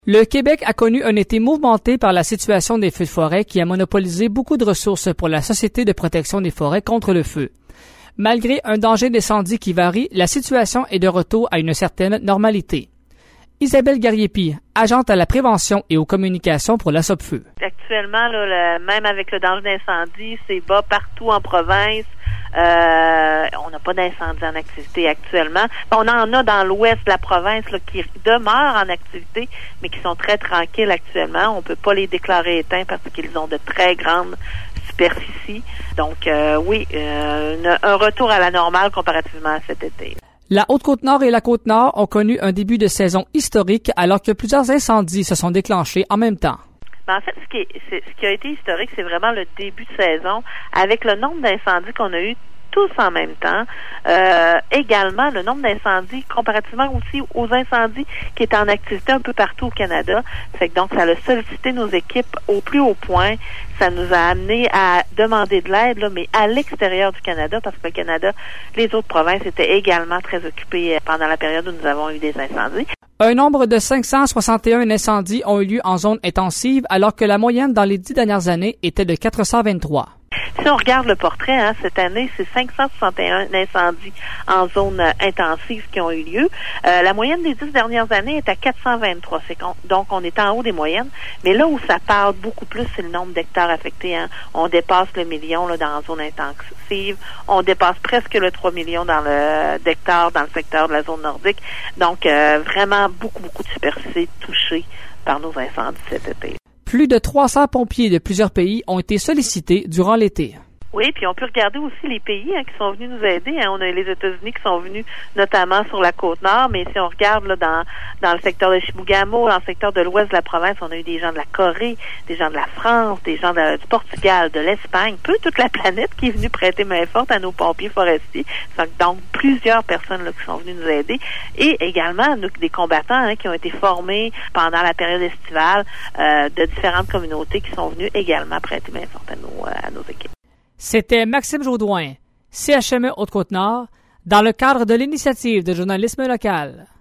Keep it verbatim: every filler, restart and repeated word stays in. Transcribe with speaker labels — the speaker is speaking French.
Speaker 1: Le Québec a connu un été mouvementé par la situation des feux de forêt qui a monopolisé beaucoup de ressources pour la Société de protection des forêts contre le feu. Malgré un danger d'incendie qui varie, la situation est de retour à une certaine normalité. Isabelle Gariepi, agente à la prévention et aux communications pour la SOPFEU.
Speaker 2: Actuellement, là, le, même avec le danger d'incendie, c'est bas partout en province. Euh, on n'a pas d'incendie en activité actuellement. On en a dans l'ouest de la province là, qui demeurent en activité, mais qui sont très tranquilles actuellement. On ne peut pas les déclarer éteints parce qu'ils ont de très grandes superficies. Donc euh, oui, euh, une, un retour à la normale comparativement à cet été.
Speaker 1: La Haute-Côte-Nord et la Côte-Nord ont connu un début de saison historique alors que plusieurs incendies se sont déclenchés en même temps.
Speaker 2: En fait, ce qui, est, c'est, ce qui a été historique, c'est vraiment le début de saison avec le nombre d'incendies qu'on a eu tous en même temps. Euh, également, le nombre d'incendies, comparativement aussi aux incendies qui étaient en activité un peu partout au Canada. Fait que donc, ça a sollicité nos équipes au plus haut point. Ça nous a amené à demander de l'aide, là, mais à l'extérieur du Canada, parce que le Canada, les autres provinces étaient également très occupées pendant la période où nous avons eu des incendies.
Speaker 1: Un nombre de cinq cent soixante et un incendies ont eu lieu en zone intensive, alors que la moyenne dans les dix dernières années était de quatre cent vingt-trois.
Speaker 2: Si on regarde le portrait, hein, cette année, c'est cinq cent soixante et un incendies en zone euh, intensive qui ont eu lieu. Euh, la moyenne des dix dernières années est à quatre cent vingt-trois. C'est qu'on, donc, on est en haut des moyennes. Mais là où ça parle beaucoup plus, c'est le nombre d'hectares affectés. Hein. On dépasse le million là, dans la zone intensive. On dépasse presque le trois millions dans le, d'hectares dans le secteur de la zone nordique. Donc, euh, vraiment beaucoup, beaucoup de superficies touchées par nos incendies cet été.
Speaker 1: Plus de trois cents pompiers de plusieurs pays ont été sollicités durant l'été.
Speaker 2: Oui, puis on peut regarder aussi les pays hein, qui sont venus nous aider. Hein. On a les États-Unis qui sont venus notamment sur la Côte-Nord, mais si on regarde là dans dans le secteur de Chibougamau, dans le secteur de l'ouest de la province, on a eu des gens de la Corée, des gens de la France, des gens de, du Portugal, de l'Espagne, peu toute la planète qui est venue prêter main forte à nos pompiers forestiers. Donc, plusieurs personnes là, qui sont venues nous aider. Et également nous, des combattants hein, qui ont été formés pendant la période estivale euh, de différentes communautés qui sont venues également prêter main forte à nos, à nos équipes.
Speaker 1: C'était Maxime Jodoin, C H M E Haute-Côte-Nord, dans le cadre de l'initiative de journalisme local.